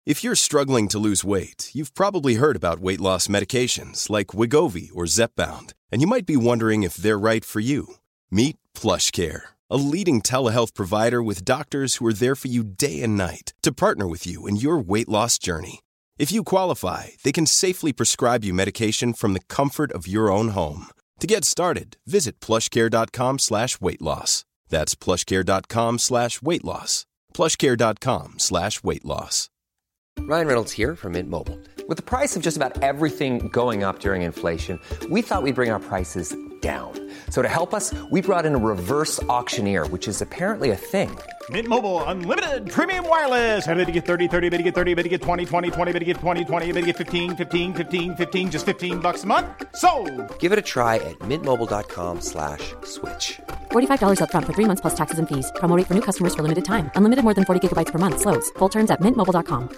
If you're struggling to lose weight, you've probably heard about weight loss medications like Wegovy or Zepbound, and you might be wondering if they're right for you. Meet PlushCare, a leading telehealth provider with doctors who are there for you day and night to partner with you in your weight loss journey. If you qualify, they can safely prescribe you medication from the comfort of your own home. To get started, visit plushcare.com/weightloss. That's plushcare.com/weightloss. plushcare.com/weightloss. Ryan Reynolds here from Mint Mobile. With the price of just about everything going up during inflation, we thought we'd bring our prices down. So to help us, we brought in a reverse auctioneer, which is apparently a thing. Mint Mobile Unlimited Premium Wireless. How to get 30, 30, bit to get 30, bit to get 20, 20, 20, bit to get 20, 20, bit to get 15, 15, 15, 15, just $15 a month? Sold! Give it a try at mintmobile.com/switch. $45 up front for 3 months plus taxes and fees. Promo rate for new customers for limited time. Unlimited more than 40 gigabytes per month. Slows full terms at mintmobile.com.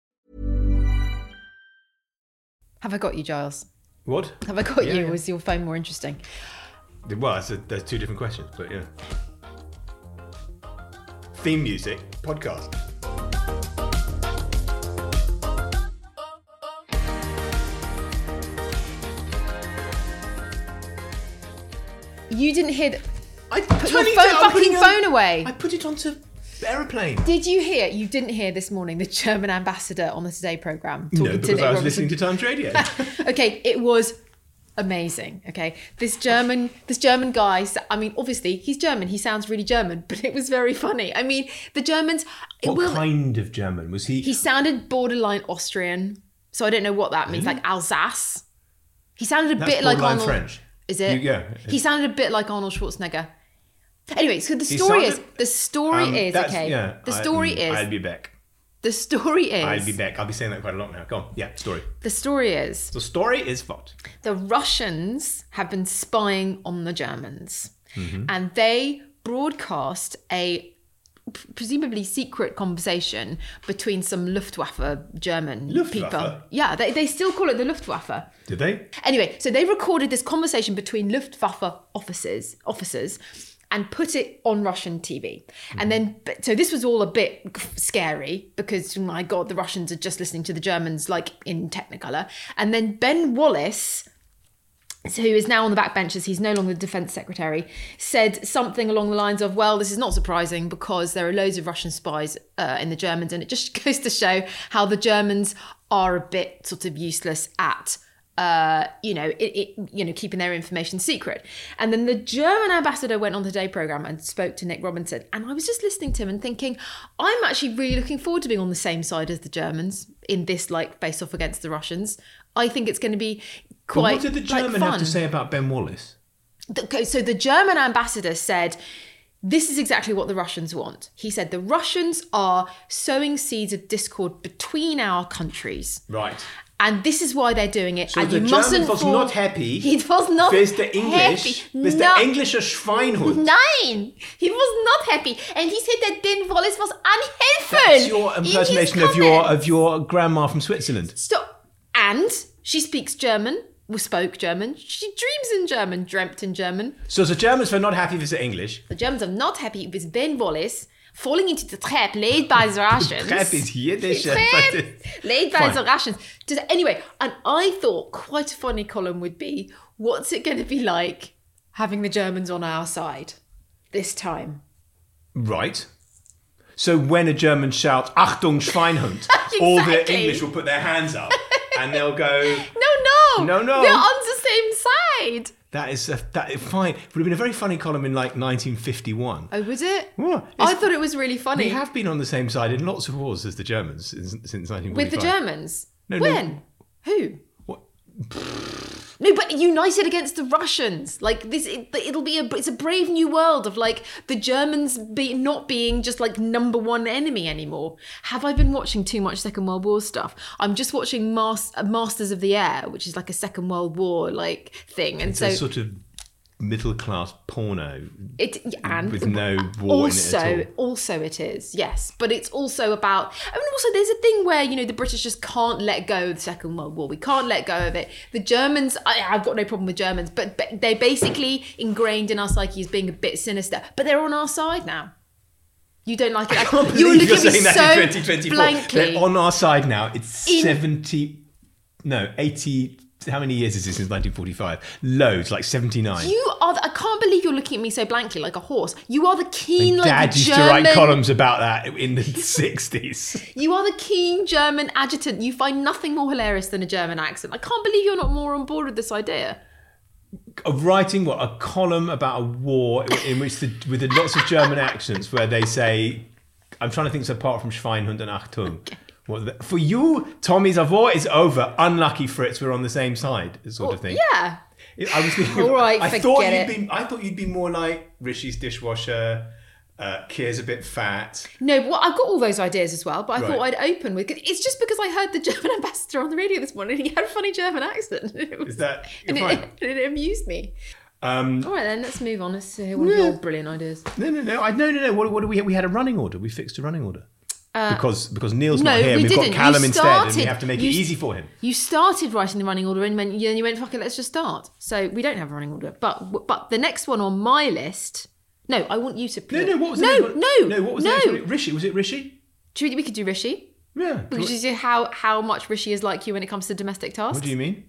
Have I got you, Giles? What? Have I got you? Yeah. Or is your phone more interesting? Well, there's two different questions, but yeah. Theme music, podcast. You didn't hear... I Put your fucking phone away. I put it onto aeroplane. Did you hear? You didn't hear this morning the German ambassador on the Today programme No, talking to because Nick I was Robinson? listening to Times Radio. Okay, it was amazing. Okay, this German guy. I mean, obviously he's German. He sounds really German, but it was very funny. I mean, the Germans. What kind of German was he? He sounded borderline Austrian, so I don't know what that means. Like Alsace. He sounded a bit like Arnold. French. Is it? Yeah. He sounded a bit like Arnold Schwarzenegger. Anyway, so the story is. The story is I'll be back. The story is. I'll be back. I'll be saying that quite a lot now. Go on. Yeah, story. The story is. The story is what? The Russians have been spying on the Germans, Mm-hmm. and they broadcast a presumably secret conversation between some Luftwaffe German people. Luftwaffe? Yeah, they still call it the Luftwaffe. Did they? Anyway, so they recorded this conversation between Luftwaffe officers and put it on Russian TV. And then, so this was all a bit scary because, oh my God, the Russians are just listening to the Germans like in Technicolor. And then Ben Wallace, who is now on the backbenches, he's no longer the defense secretary, said something along the lines of, well, this is not surprising because there are loads of Russian spies in the Germans. And it just goes to show how the Germans are a bit sort of useless at keeping their information secret. And then the German ambassador went on the Today programme and spoke to Nick Robinson. And I was just listening to him and thinking, I'm actually really looking forward to being on the same side as the Germans in this like face off against the Russians. I think it's going to be quite What did the German have to say about Ben Wallace? So the German ambassador said, this is exactly what the Russians want. He said the Russians are sowing seeds of discord between our countries. Right. And this is why they're doing it. So and the you German mustn't was not happy. He was not with the English. happy. With the Englische Schweinhund. Nein, he was not happy. And he said that Ben Wallace was unhelpful. That's your impersonation of your grandma from Switzerland. Stop. And she speaks German. Spoke German. She dreams in German. Dreamt in German. So the Germans were not happy with the English. The Germans are not happy with Ben Wallace falling into the trap laid by the Russians. Trap is Yiddish. Laid by the Russians. Anyway, and I thought quite a funny column would be, what's it going to be like having the Germans on our side this time? Right. So when a German shouts, Achtung Schweinhund, Exactly. all the English will put their hands up and they'll go... No. No. They're on the same side. That is fine. It would have been a very funny column in like 1951. Oh, was it? Well, I thought it was really funny. We have been on the same side in lots of wars as the Germans since 1945. With the Germans? No, when? Who? What? No, but united against the Russians. Like this, it's a brave new world of like the Germans not being just like number one enemy anymore. Have I been watching too much Second World War stuff? I'm just watching Masters of the Air, which is like a Second World War like thing, and it's so a sort of middle class porno with no war in it at all. Also it is, yes. But it's also about, also there's a thing where, the British just can't let go of the Second World War. We can't let go of it. The Germans, I've got no problem with Germans, but they're basically ingrained in our psyche as being a bit sinister. But they're on our side now. You don't like it. I can't You're believe looking you're at me saying that in 2024. blankly. They're on our side now. It's 80. How many years is this since 1945? Loads, like 79. I can't believe you're looking at me so blankly, like a horse. You are the keen, like Dad used to write columns about that in the 60s. You are the keen German adjutant. You find nothing more hilarious than a German accent. I can't believe you're not more on board with this idea. Of writing a column about a war in which with lots of German accents where they say, I'm trying to think so apart from Schweinhund and Achtung. Okay. For you, Tommy's war is over. Unlucky Fritz, we're on the same side, sort of thing. Yeah. I was thinking. All right, I thought you'd be more like Rishi's dishwasher. Kier's a bit fat. No, well, I've got all those ideas as well, but I thought I'd open with... It's just because I heard the German ambassador on the radio this morning and he had a funny German accent. Is that... It amused me. All right, then, let's move on. Let's hear one of your brilliant ideas. No. What do we had a running order. We fixed a running order. Because Neil's not here and we've got Callum instead and we have to make it easy for him. You started writing the running order and then you went, fuck it, let's just start. So we don't have a running order. But the next one on my list... No, I want you to... No, what was the next one? No, what was the next one? Rishi, was it Rishi? We could do Rishi. Yeah. Because you see how much Rishi is like you when it comes to domestic tasks. What do you mean?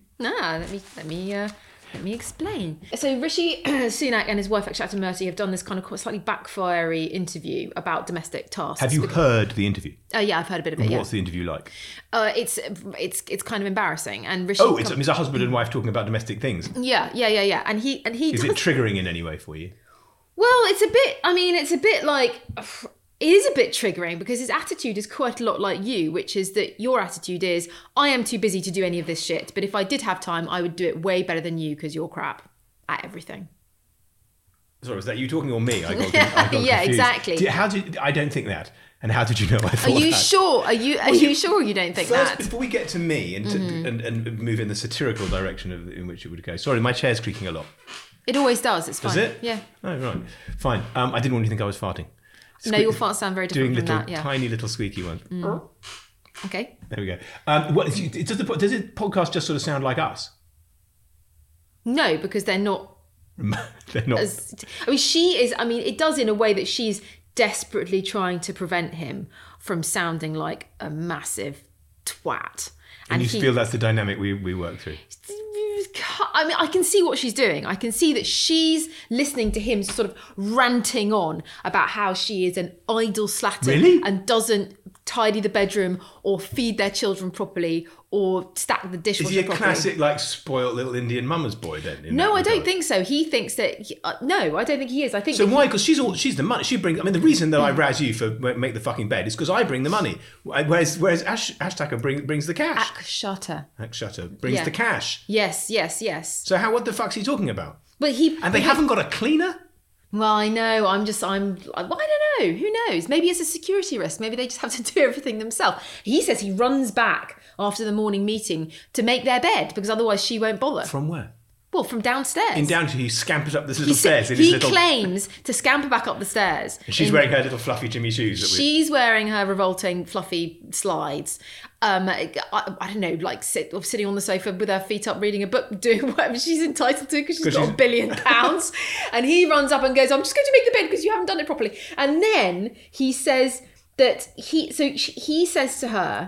Let me explain. So Rishi Sunak and his wife Akshata Murthy have done this kind of slightly backfire-y interview about domestic tasks. Have you heard the interview? Yeah, I've heard a bit of it. What's the interview like? It's kind of embarrassing. And Rishi. It's a husband and wife talking about domestic things. Yeah. And he. Is it triggering in any way for you? Well, it's a bit like. It is a bit triggering because his attitude is quite a lot like you, which is that your attitude is, I am too busy to do any of this shit, but if I did have time, I would do it way better than you because you're crap at everything. Sorry, was that you talking or me? I got yeah, confused. Exactly. I don't think that. And how did you know I thought that? Are you sure? Are you sure you don't think that? Before we get to me and move in the satirical direction in which it would go. Sorry, my chair's creaking a lot. It always does. It's fine. Does it? Yeah. Oh, right. Fine. I didn't want you to think I was farting. No, your farts sound very different from that. Yeah. Tiny little squeaky ones. Okay. There we go. Does the podcast just sort of sound like us? No, because they're not. They're not. She is. It does in a way that she's desperately trying to prevent him from sounding like a massive twat. And you feel that's the dynamic we work through? I can see what she's doing. I can see that she's listening to him sort of ranting on about how she is an idle slattern and doesn't tidy the bedroom or feed their children properly or stack the dishwasher properly. Is he a classic, spoiled little Indian mama's boy then? No, I don't think so. He thinks that... no, I don't think he is. I think so. Why? Because she's the money. She brings... the reason that I razz you for make the fucking bed is because I bring the money. Whereas Ashtaka brings the cash. Akshata brings the cash. Yes. So what the fuck's he talking about? They haven't got a cleaner? Well, I know. I don't know. Who knows? Maybe it's a security risk. Maybe they just have to do everything themselves. He says he runs back after the morning meeting to make their bed because otherwise she won't bother. From where? Well, from downstairs. He scampers up the little stairs. He claims to scamper back up the stairs. And she's wearing her little fluffy Jimmy shoes. She's wearing her revolting fluffy slides. I don't know, sitting on the sofa with her feet up reading a book, doing whatever she's entitled to because she's got £1 billion. And he runs up and goes, I'm just going to make the bed because you haven't done it properly. And then he says that he says to her,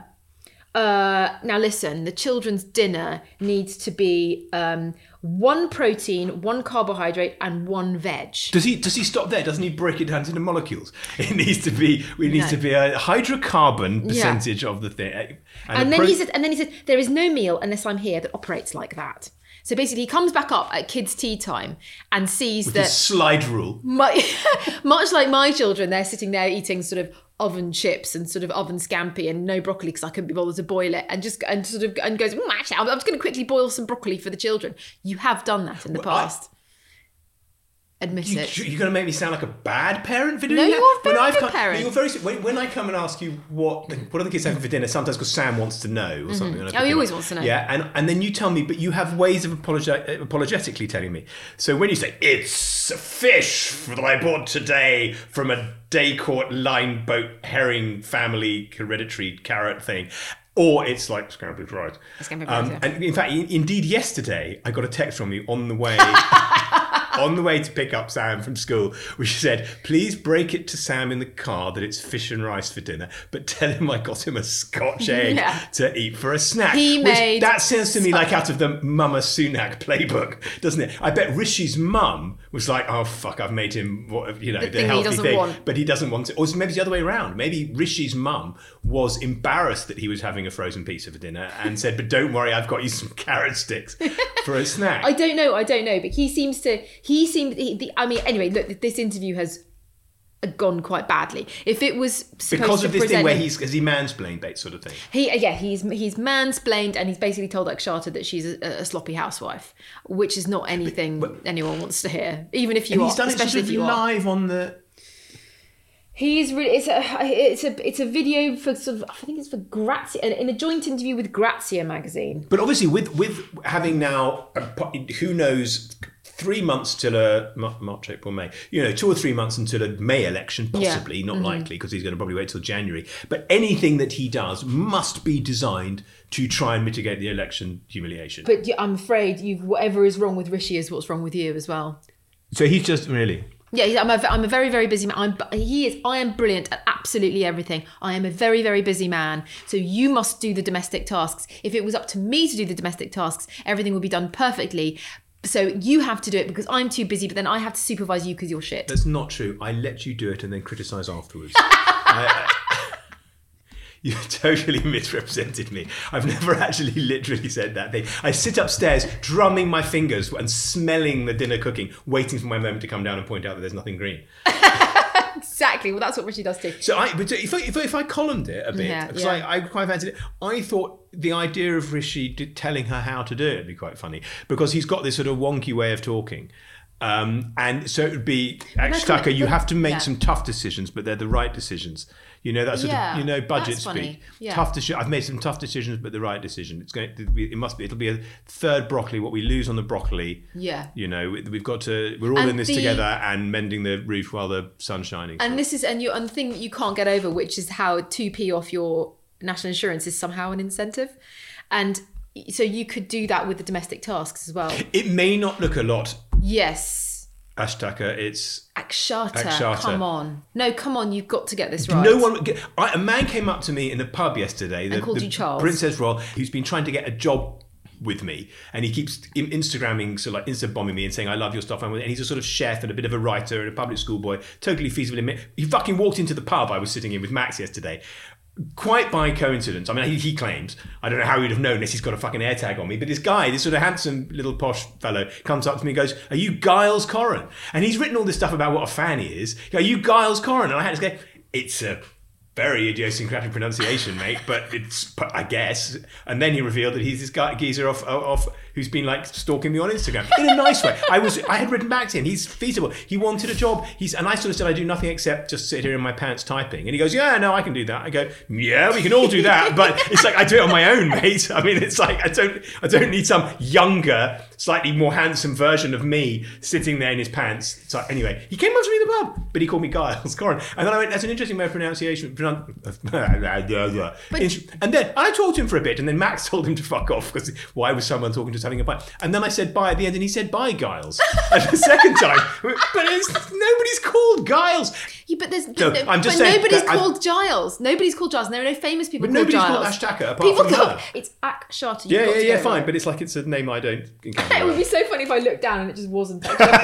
now listen, the children's dinner needs to be 1 protein, 1 carbohydrate, and 1 veg. Does he stop there? Doesn't he break it down into molecules? It needs to be a hydrocarbon percentage of the thing. And then he said, there is no meal unless I'm here that operates like that. So basically, he comes back up at kids' tea time and sees that slide rule. Much like my children, they're sitting there eating sort of oven chips and sort of oven scampi and no broccoli because I couldn't be bothered to boil it, and goes, actually, I'm just going to quickly boil some broccoli for the children. You have done that in the past. Admit it. You're going to make me sound like a bad parent for doing that? No, you're a very good parent. You're very, when I come and ask you what are the kids having for dinner, sometimes because Sam wants to know or something. He always wants to know. Yeah, and then you tell me, but you have ways of apologetically telling me. So when you say, it's a fish that I bought today from a Daycourt line boat herring family hereditary carrot thing, or it's like scrambled rice. And in fact, indeed yesterday, I got a text from you on the way... on the way to pick up Sam from school, we said, please break it to Sam in the car that it's fish and rice for dinner, but tell him I got him a Scotch egg to eat for a snack. That sounds to me like out of the Mama Sunak playbook, doesn't it? I bet Rishi's mum was like, oh, fuck, I've made him, the healthy thing. But he doesn't want it. Or maybe it's the other way around. Maybe Rishi's mum was embarrassed that he was having a frozen pizza for dinner and said, but don't worry, I've got you some carrot sticks for a snack. I don't know, but anyway, look, this interview has gone quite badly. If it was because of this thing where has he mansplained that sort of thing? He's mansplained, and he's basically told Akshata that she's a sloppy housewife, which is not anything anyone wants to hear, even if you are. He's done especially it sort of live on the. He's really. It's a video for sort of. I think it's for Grazia in a joint interview with Grazia magazine. But obviously, with having now, who knows, 3 months till March, April, May. 2 or 3 months until a May election, possibly, not likely, because he's going to probably wait till January. But anything that he does must be designed to try and mitigate the election humiliation. But I'm afraid whatever is wrong with Rishi is what's wrong with you as well. So he's just really. Yeah, I'm a very, very busy man. I am brilliant at absolutely everything. I am a very, very busy man. So you must do the domestic tasks. If it was up to me to do the domestic tasks, everything would be done perfectly. So you have to do it because I'm too busy, but then I have to supervise you because you're shit. That's not true. I let you do it and then criticise afterwards. You totally misrepresented me. I've never actually literally said that thing. I sit upstairs drumming my fingers and smelling the dinner cooking, waiting for my moment to come down and point out that there's nothing green. Exactly. Well, that's what Rishi does too. So if I columned it a bit, because I quite fancied it, I thought the idea of Rishi telling her how to do it would be quite funny, because he's got this sort of wonky way of talking. And so it would be, Akshata, you have to make some tough decisions, but they're the right decisions. That sort of, budget speak. Yeah. Tough decision. I've made some tough decisions, but the right decision. It'll be a third broccoli. What we lose on the broccoli. Yeah. We've got to. We're all in this together and mending the roof while the sun's shining. And this is and the thing you can't get over, which is how 2p off your national insurance is somehow an incentive, and so you could do that with the domestic tasks as well. It may not look a lot. Yes. Ashtaka, it's Akshata. Come on, you've got to get this right. A man came up to me in the pub yesterday, and called you Charles. Princess Royal, who's been trying to get a job with me, and he keeps Instagramming, so like Insta-bombing me and saying, I love your stuff, and he's a sort of chef and a bit of a writer and a public school boy, totally feasible. He fucking walked into the pub I was sitting in with Max yesterday, quite by coincidence. I mean, he claims, I don't know how he'd have known unless he's got a fucking AirTag on me, but this guy, this sort of handsome little posh fellow, comes up to me and goes, are you Giles Corran? And he's written all this stuff about what a fan he is. Are you Giles Corran? And I had to go, it's a very idiosyncratic pronunciation, mate, but I guess. And then he revealed that he's this guy, geezer off who's been like stalking me on Instagram in a nice way. I had written back to him. He's feasible. He wanted a job. And I sort of said, I do nothing except just sit here in my pants typing. And he goes, yeah, no, I can do that. I go, yeah, we can all do that. But it's like, I do it on my own, mate. I mean, it's like, I don't need some younger, slightly more handsome version of me sitting there in his pants. So anyway, he came up to me in the pub, but he called me Giles Corran. And then I went, that's an interesting way of pronunciation. And then I talked to him for a bit, and then Max told him to fuck off because why was someone talking to us having a pint? And then I said bye at the end, and he said bye, Giles. And the second time, but nobody's called Giles. Yeah, but I'm just saying nobody's called Giles. Nobody's called Giles. And there are no famous people called Giles. Nobody's called Ashtaka apart from her. It's Akshata. Yeah, fine. But it's like it's a name I don't encounter. It would be so funny if I looked down and it just wasn't.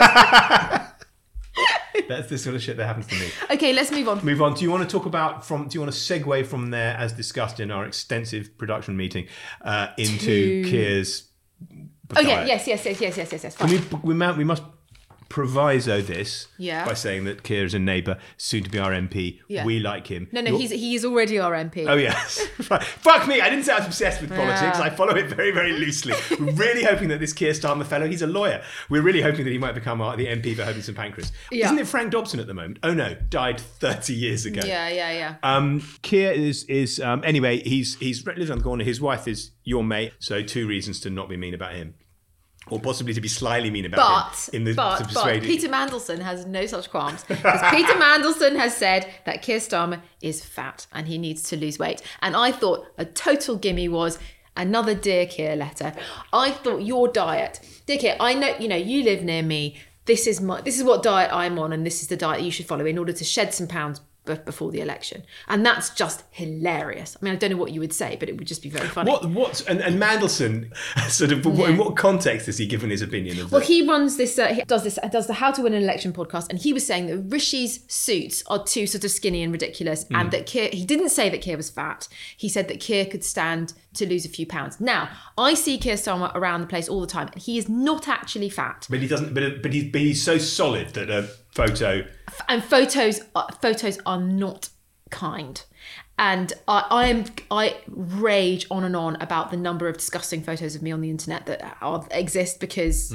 That's the sort of shit that happens to me. Okay, let's move on. Do you want to talk about do you want to segue from there, as discussed in our extensive production meeting, into Keir's diet? Yes. Fine. We must proviso this by saying that Keir is a neighbour, soon to be our MP. Yeah. We like him. No, he is already our MP. Oh yes. Fuck me, I didn't say I was obsessed with politics. I follow it very, very loosely. We're really hoping that this Keir Starmer fellow, he's a lawyer. We're really hoping that he might become the MP for Hobart St Pancras. Yeah. Isn't it Frank Dobson at the moment? Oh no, died 30 years ago. Yeah. Keir is anyway, he's lives on the corner. His wife is your mate, so 2 reasons to not be mean about him. Or possibly to be slyly mean about him. But Peter Mandelson has no such qualms. Because Peter Mandelson has said that Keir Starmer is fat and he needs to lose weight. And I thought a total gimme was another Dear Keir letter. I thought your diet. Dear Keir, I know, you live near me. this is what diet I'm on, and this is the diet you should follow in order to shed some pounds before the election. And that's just hilarious. I mean, I don't know what you would say, but it would just be very funny. And Mandelson, sort of, in what context has he given his opinion of Well, he runs this, he does the How to Win an Election podcast, and he was saying that Rishi's suits are too sort of skinny and ridiculous, and that Keir, he didn't say that Keir was fat. He said that Keir could stand to lose a few pounds. Now, I see Keir Starmer around the place all the time, and he is not actually fat. But he doesn't. But he's so solid that a photo. And photos are not kind. And I rage on and on about the number of disgusting photos of me on the internet that exist because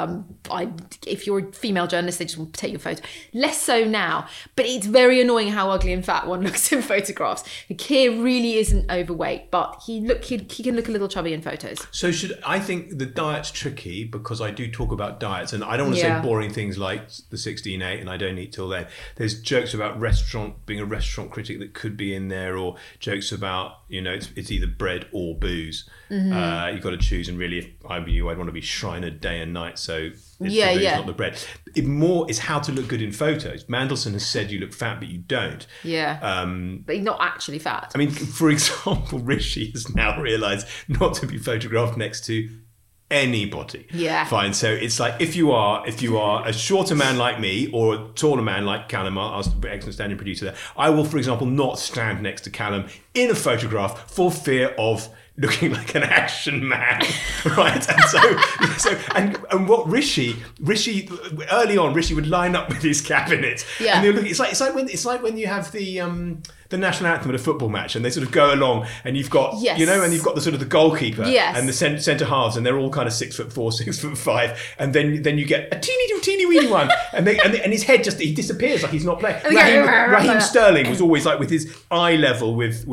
if you're a female journalist, they just want to take your photo. Less so now, but it's very annoying how ugly and fat one looks in photographs. Keir really isn't overweight, but he can look a little chubby in photos. So I think the diet's tricky because I do talk about diets, and I don't want to say boring things like the 16-8 and I don't eat till then. There's jokes about being a restaurant critic that could be in there, or jokes about, it's either bread or booze. You've got to choose, and really, if I were you, I'd want to be Shriner day and night, so it's the booze, not the bread. It's how to look good in photos. Mandelson has said you look fat, but you don't. Yeah. But you're not actually fat. I mean, for example, Rishi has now realised not to be photographed next to anybody. Yeah. Fine. So it's like if you are a shorter man like me or a taller man like Callum, our excellent standing producer there, I will, for example, not stand next to Callum in a photograph for fear of looking like an action man, right? And and what Rishi early on, Rishi would line up with his cabinet, and they'll look. It's like when you have the national anthem at a football match, and they sort of go along, and you've got and you've got the sort of the goalkeeper and the centre halves, and they're all kind of 6'4", 6'5", and then you get a teeny weeny one, and his head he disappears like he's not playing. Raheem Sterling was always like with his eye level with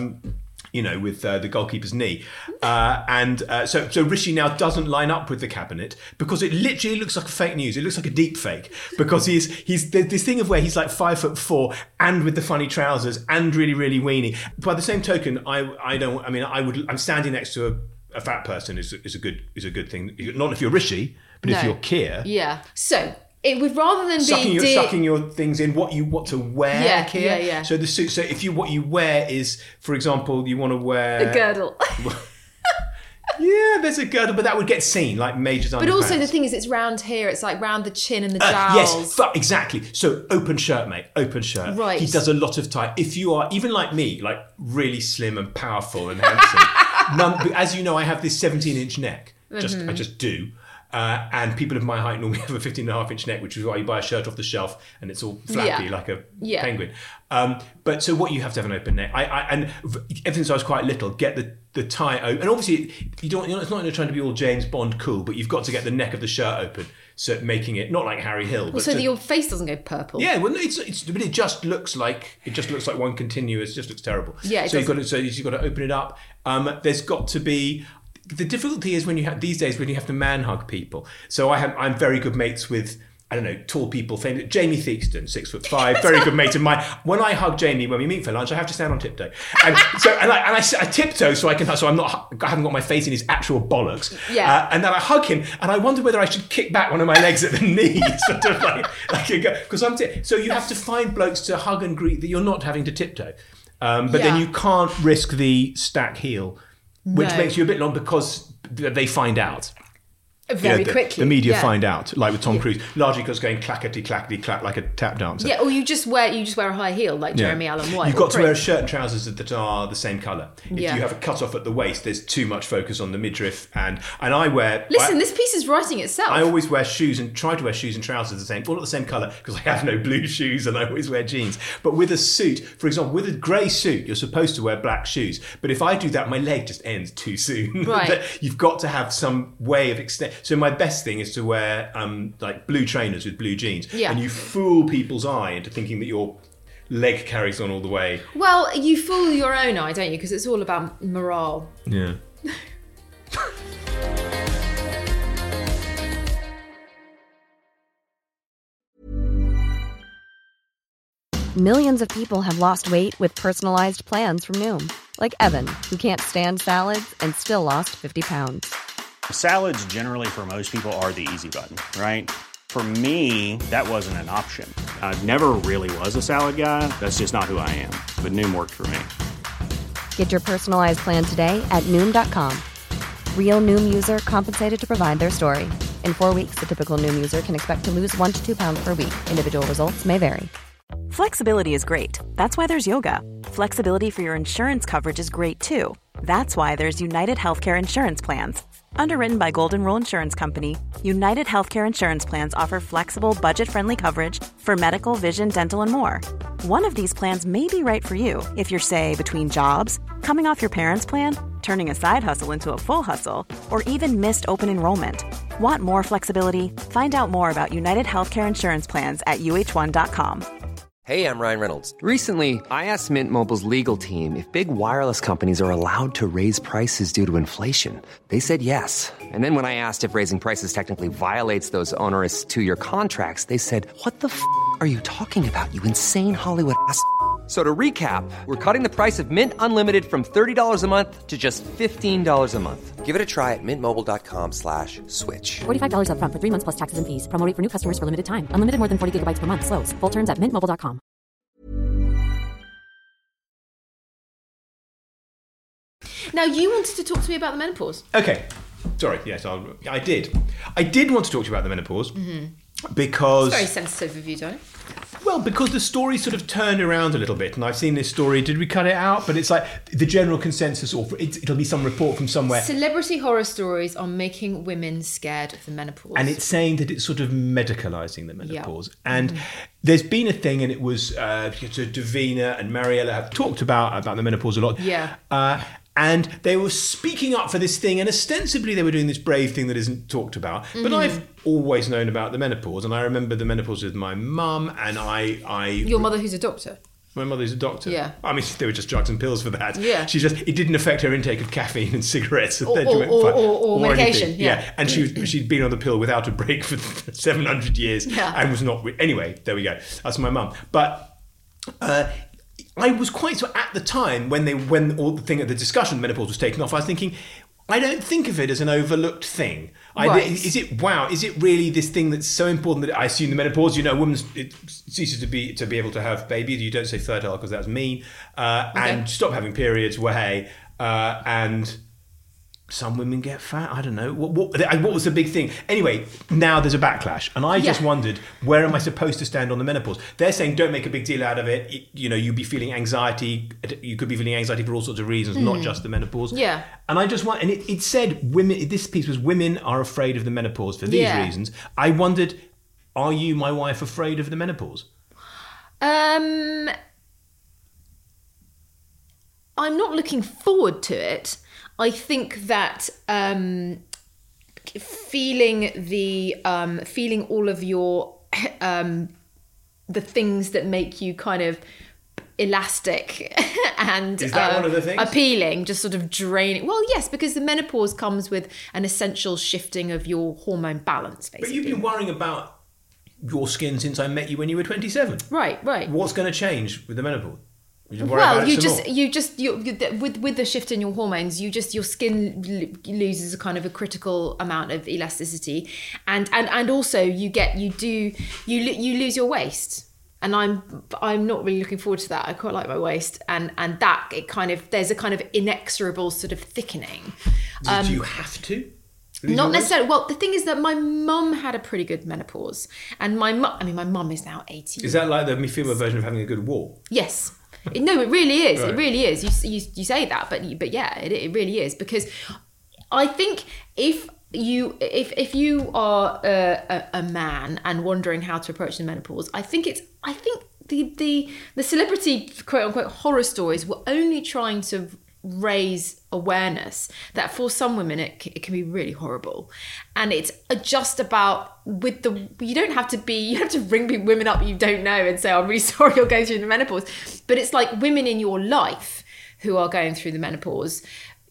the goalkeeper's knee. So Rishi now doesn't line up with the cabinet because it literally looks like a fake news. It looks like a deep fake because he's this thing of where he's like 5'4" and with the funny trousers and really, really weeny. By the same token, I'm standing next to a fat person is a good thing. Not if you're Rishi, but if you're Keir. Yeah. So it would rather than sucking your things in what to wear, Keir. Yeah. So the suit. So if what you wear is, for example, you want to wear a girdle. Yeah, there's a girdle, but that would get seen, like Major's underpants. But also the thing is, it's round here. It's like round the chin and the jowls. Yes, exactly. So open shirt, mate. Open shirt. Right. He does a lot of tie. If you are, even like me, like really slim and powerful and handsome, but as you know, I have this 17-inch neck. I just do. And people of my height normally have a 15.5-inch neck, which is why you buy a shirt off the shelf and it's all flappy like a penguin. But so what you have to have an open neck. And ever since I was quite little, get the tie open. And obviously, it's not trying to be all James Bond cool, but you've got to get the neck of the shirt open, so making it not like Harry Hill. But so that your face doesn't go purple. Yeah, well, but it just looks like one continuous. It just looks terrible. Yeah. You've got to open it up. There's got to be. The difficulty is when you have to man hug people. So I'm very good mates with, I don't know, tall people. Famous Jamie Theakston, 6'5", very good mate of mine. When I hug Jamie when we meet for lunch, I have to stand on tiptoe, and I tiptoe so I haven't got my face in his actual bollocks. Yeah. And then I hug him, and I wonder whether I should kick back one of my legs at the knee, sort of like because so you have to find blokes to hug and greet that you're not having to tiptoe, but then you can't risk the stack heel. Which makes you a bit long because they find out. Very quickly. The media find out, like with Tom Cruise, largely because going clackety clack like a tap dancer. Yeah, or you just wear a high heel like Jeremy Allen White. You've got to wear a shirt and trousers that are the same colour. If you have a cut off at the waist, there's too much focus on the midriff, and I wear. Listen, this piece is writing itself. I always wear shoes and try to wear shoes and trousers the same, all not the same colour because I have no blue shoes and I always wear jeans. But with a suit, for example, with a grey suit, you're supposed to wear black shoes. But if I do that, my leg just ends too soon. Right. You've got to have some way of extend. So my best thing is to wear like blue trainers with blue jeans, and you fool people's eye into thinking that your leg carries on all the way. Well, you fool your own eye, don't you? Because it's all about morale. Yeah. Millions of people have lost weight with personalized plans from Noom, like Evan, who can't stand salads and still lost 50 pounds. Salads generally for most people are the easy button, right? For me, that wasn't an option. I never really was a salad guy. That's just not who I am. But Noom worked for me. Get your personalized plan today at Noom.com. Real Noom user compensated to provide their story. In 4 weeks, the typical Noom user can expect to lose 1 to 2 pounds per week. Individual results may vary. Flexibility is great. That's why there's yoga. Flexibility for your insurance coverage is great too. That's why there's United Healthcare Insurance Plans. Underwritten by Golden Rule Insurance Company, United Healthcare Insurance Plans offer flexible, budget-friendly coverage for medical, vision, dental, and more. One of these plans may be right for you if you're, say, between jobs, coming off your parents' plan, turning a side hustle into a full hustle, or even missed open enrollment. Want more flexibility? Find out more about United Healthcare Insurance Plans at uh1.com. Hey, I'm Ryan Reynolds. Recently, I asked Mint Mobile's legal team if big wireless companies are allowed to raise prices due to inflation. They said yes. And then when I asked if raising prices technically violates those onerous 2-year contracts, they said, "What the f*** are you talking about, you insane Hollywood ass?" So to recap, we're cutting the price of Mint Unlimited from $30 a month to just $15 a month. Give it a try at mintmobile.com/switch. $45 up front for 3 months plus taxes and fees. Promo rate for new customers for limited time. Unlimited more than 40 gigabytes per month. Slows full terms at mintmobile.com. Now, you wanted to talk to me about the menopause. Okay. Sorry, yes, I did. I did want to talk to you about the menopause because... It's very sensitive of you, Tony. Well, because the story sort of turned around a little bit, and I've seen this story. Did we cut it out? But it's like the general consensus, or it'll be some report from somewhere. Celebrity horror stories are making women scared of the menopause. And it's saying that it's sort of medicalising the menopause. Yeah. And there's been a thing, and it was Davina and Mariella have talked about the menopause a lot. Yeah. And they were speaking up for this thing, and ostensibly they were doing this brave thing that isn't talked about. But I've always known about the menopause, and I remember the menopause with my mum, and I... Your mother who's a doctor? My mother's a doctor. Yeah. I mean, there were just drugs and pills for that. Yeah. It didn't affect her intake of caffeine and cigarettes. Or medication. Anything. Yeah. And she'd been on the pill without a break for 700 years and was not... Anyway, there we go. That's my mum. But... I was quite at the time when all the discussion of menopause was taken off. I was thinking, I don't think of it as an overlooked thing. Right. Is it really this thing that's so important that I assume the menopause? You know, a woman ceases to be able to have babies. You don't say fertile because that's mean, and stop having periods. And some women get fat. I don't know. What was the big thing? Anyway, now there's a backlash. And I just wondered, where am I supposed to stand on the menopause? They're saying don't make a big deal out of it. You'd be feeling anxiety. You could be feeling anxiety for all sorts of reasons, not just the menopause. Yeah. And I just want, and it said women, this piece was women are afraid of the menopause for these reasons. I wondered, are you, my wife, afraid of the menopause? I'm not looking forward to it. I think that feeling all of your the things that make you kind of elastic and is that one of the things? Appealing, just sort of draining. Well, yes, because the menopause comes with an essential shifting of your hormone balance, basically. But you've been worrying about your skin since I met you when you were 27. Right. What's going to change with the menopause? Well, with the shift in your hormones, your skin loses a kind of a critical amount of elasticity, and also you lose your waist, and I'm not really looking forward to that. I quite like my waist, and that there's a kind of inexorable sort of thickening. Do you have to? Not necessarily. Well, the thing is that my mum had a pretty good menopause, and my mum is now 80. Is that like the female version of having a good wall? Yes. No, it really is. Right. It really is. You say that, but yeah, it really is, because I think if you are a man and wondering how to approach the menopause, I think the celebrity quote unquote horror stories were only trying to raise awareness that for some women it can be really horrible, and it's just about you have to ring people up you don't know and say, I'm really sorry you're going through the menopause, but it's like women in your life who are going through the menopause.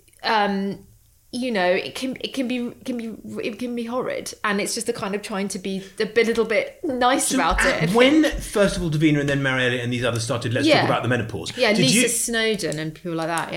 It can be horrid, and it's just the kind of trying to be a little bit nice about it. When first of all Davina and then Mariella and these others started, let's talk about the menopause. Yeah, Lisa Snowdon and people like that. Yeah.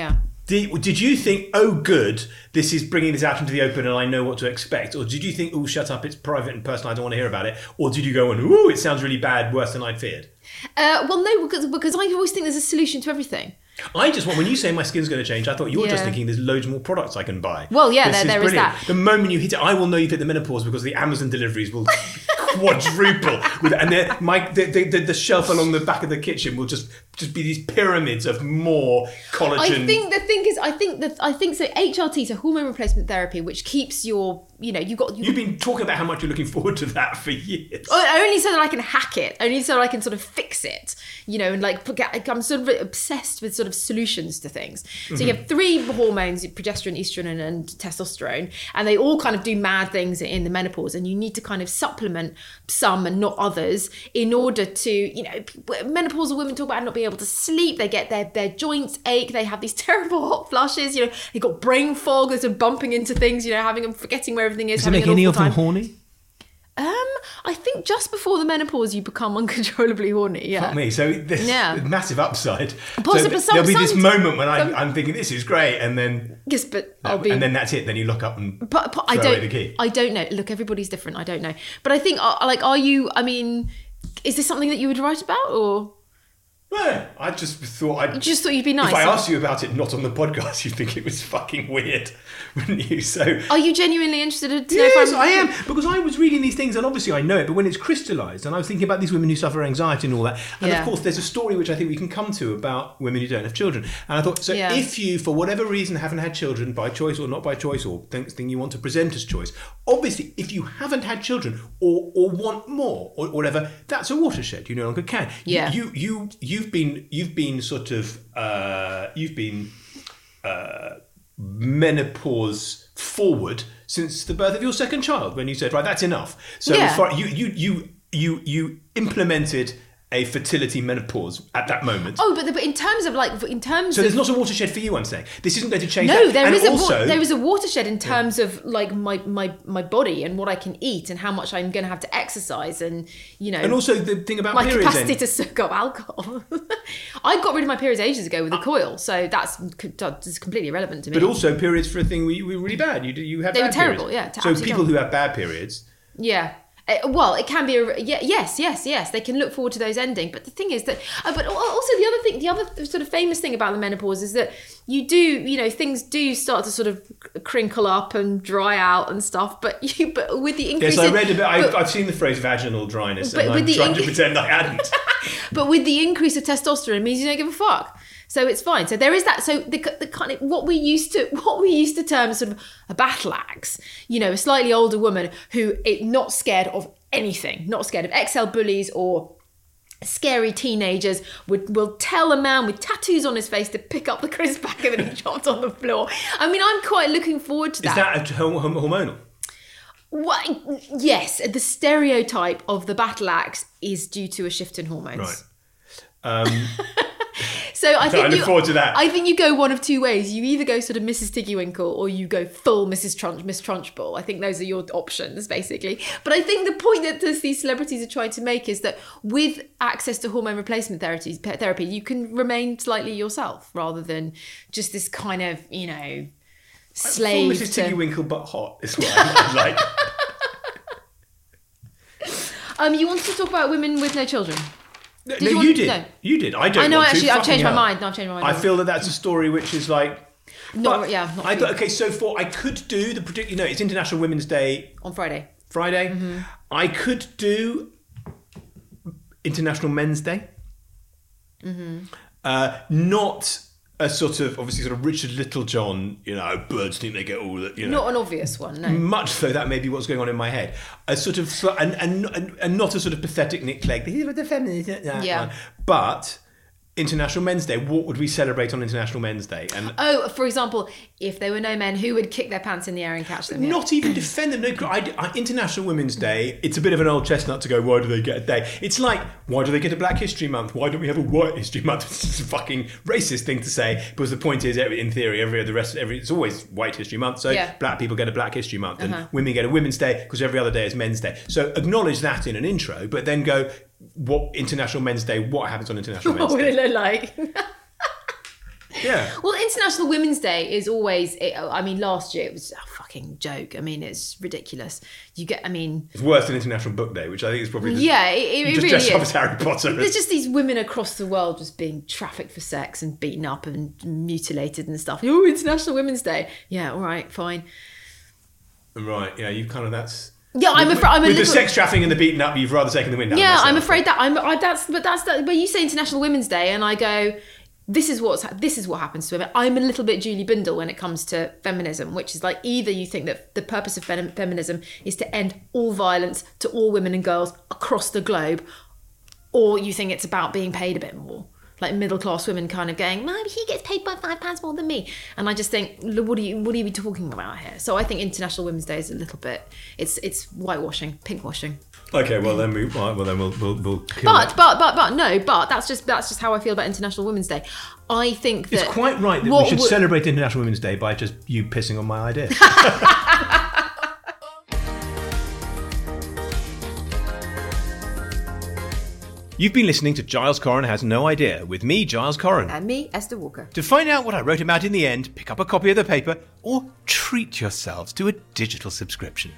Did you think, oh, good, this is bringing this out into the open and I know what to expect? Or did you think, oh, shut up, it's private and personal, I don't want to hear about it? Or did you go, ooh, it sounds really bad, worse than I'd feared? Well, no, because I always think there's a solution to everything. I just want, when you say my skin's going to change, I thought you were just thinking there's loads more products I can buy. Well, yeah, there is that. The moment you hit it, I will know you've hit the menopause because the Amazon deliveries will quadruple. And the shelf along the back of the kitchen will just be these pyramids of more collagen. I think the thing is, I think so. HRT, so hormone replacement therapy, which keeps your, you've been talking about how much you're looking forward to that for years. Only so that I can hack it. Only so that I can sort of fix it. And I'm sort of obsessed with sort of solutions to things. So you have 3 hormones: progesterone, estrogen, and testosterone, and they all kind of do mad things in the menopause. And you need to kind of supplement some and not others in order to, menopausal women talk about not being able to sleep. They get their joints ache. They have these terrible hot flushes. They got brain fog. They're sort of bumping into things. Forgetting where everything is. Does it make any of them horny? I think just before the menopause you become uncontrollably horny. Yeah. Fuck me. So there's massive upside. Possibly. So there'll be this moment when I'm thinking this is great, and then yes, but and then that's it. Then you lock up and throw away the key. I don't know. Look, everybody's different. I don't know. But I think are you? I mean, is this something that you would write about or? Well, I just thought you'd be nice. If I asked you about it not on the podcast, you'd think it was fucking weird, wouldn't you? So, are you genuinely interested to know? Yes, I am, because I was reading these things, and obviously I know it, but when it's crystallised, and I was thinking about these women who suffer anxiety and all that, and of course there's a story which I think we can come to about women who don't have children, and I thought, if you, for whatever reason, haven't had children by choice or not by choice, or thing you want to present as choice, obviously if you haven't had children or want more or whatever, that's a watershed. You no longer can. Yeah. You've been sort of menopause forward since the birth of your second child, when you said, right, that's enough. So as far, you implemented a fertility menopause at that moment. Oh, but in terms of so there's not a watershed for you, I'm saying. This isn't going to change. No, there is a watershed in terms of like my body and what I can eat and how much I'm going to have to exercise and And also the thing about my periods, capacity to suck up alcohol. I got rid of my periods ages ago with a coil, so that's completely irrelevant to me. But also periods for a thing were really bad. You had they bad were terrible. Periods. Yeah. So people who have bad periods. Yeah. Well, it can be yes. They can look forward to those ending. But the thing is that, but also the other sort of famous thing about the menopause is that you do, things do start to sort of crinkle up and dry out and stuff. But with the increase, yes, I read a bit. I've seen the phrase vaginal dryness, and I'm trying to pretend I hadn't. But with the increase of testosterone, it means you don't give a fuck. So it's fine. So there is that. So the kind of what we used to term sort of a battle axe, a slightly older woman who is not scared of anything, not scared of XL bullies or scary teenagers, will tell a man with tattoos on his face to pick up the crisp pack and then he dropped on the floor. I mean, I'm quite looking forward to that. Is that hormonal? Well, yes, the stereotype of the battle axe is due to a shift in hormones. Right. So I look forward to that. I think you go one of two ways. You either go sort of Mrs. Tiggywinkle or you go full Miss Trunchbull. I think those are your options, basically. But I think the point that these celebrities are trying to make is that with access to hormone replacement therapy, you can remain slightly yourself rather than just this kind of, slave. Full Mrs. Tiggywinkle, but hot is what I like. You wanted to talk about women with no children. You did. No. You did. I don't. I know. Want actually, to. I've changed my mind. No, I've changed my mind. I feel that's a story which is like. Not I thought. Okay, so I could do the particular. It's International Women's Day on Friday. Mm-hmm. I could do International Men's Day. Mm-hmm. Not a sort of Richard Littlejohn, birds think they get all that, Not an obvious one, no. Much though that may be what's going on in my head. A sort of and not a sort of pathetic Nick Clegg. The feminist, yeah. But International Men's Day, what would we celebrate on International Men's Day? And for example, if there were no men, who would kick their pants in the air and catch them? Not even defend them. No, International Women's Day, it's a bit of an old chestnut to go, why do they get a day? It's like, why do they get a Black History Month? Why don't we have a White History Month? It's a fucking racist thing to say, because the point is, in theory, it's always White History Month, so black people get a Black History Month, and women get a Women's Day, because every other day is Men's Day. So acknowledge that in an intro, but then go, what International Men's Day, what happens on International Men's Day? What would it look like? Yeah. Well, International Women's Day is always, last year it was a fucking joke. I mean, it's ridiculous. It's worse than International Book Day, which I think is probably just... Yeah, it really dress up as Harry Potter. There's just these women across the world just being trafficked for sex and beaten up and mutilated and stuff. Oh, International Women's Day. Yeah, all right, fine. Right, yeah, you kind of, that's... Yeah, I'm afraid. With the sex trafficking and the beating up, you've rather taken the wind out. Yeah, myself. I'm afraid that. But you say International Women's Day, and I go, this is what happens to women. I'm a little bit Julie Bindel when it comes to feminism, which is like either you think that the purpose of feminism is to end all violence to all women and girls across the globe, or you think it's about being paid a bit more. Like middle-class women kind of going, maybe he gets paid by £5 more than me. And I just think, what are you talking about here? So I think International Women's Day is a little bit, it's whitewashing, pinkwashing. Okay, well then we'll But that's just how I feel about International Women's Day. I think that it's quite right that we should celebrate International Women's Day by just you pissing on my idea. You've been listening to Giles Coren Has No Idea with me, Giles Coren. And me, Esther Walker. To find out what I wrote about in the end, pick up a copy of the paper or treat yourselves to a digital subscription.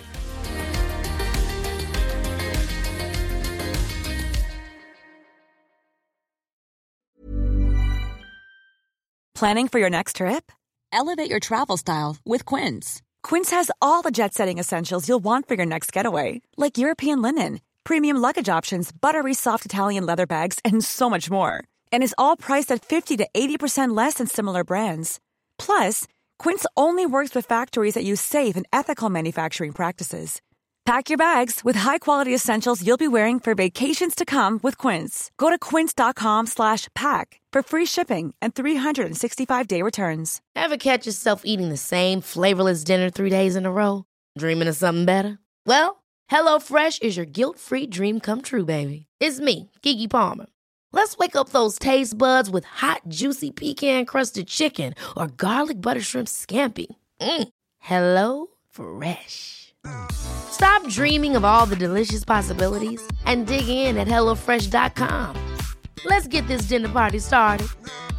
Planning for your next trip? Elevate your travel style with Quince. Quince has all the jet-setting essentials you'll want for your next getaway, like European linen, premium luggage options, buttery soft Italian leather bags, and so much more. And is all priced at 50 to 80% less than similar brands. Plus, Quince only works with factories that use safe and ethical manufacturing practices. Pack your bags with high-quality essentials you'll be wearing for vacations to come with Quince. Go to quince.com/pack for free shipping and 365-day returns. Ever catch yourself eating the same flavorless dinner 3 days in a row? Dreaming of something better? Well, HelloFresh is your guilt-free dream come true, baby. It's me, Keke Palmer. Let's wake up those taste buds with hot, juicy pecan-crusted chicken or garlic butter shrimp scampi. Hello Fresh. Stop dreaming of all the delicious possibilities and dig in at HelloFresh.com. Let's get this dinner party started.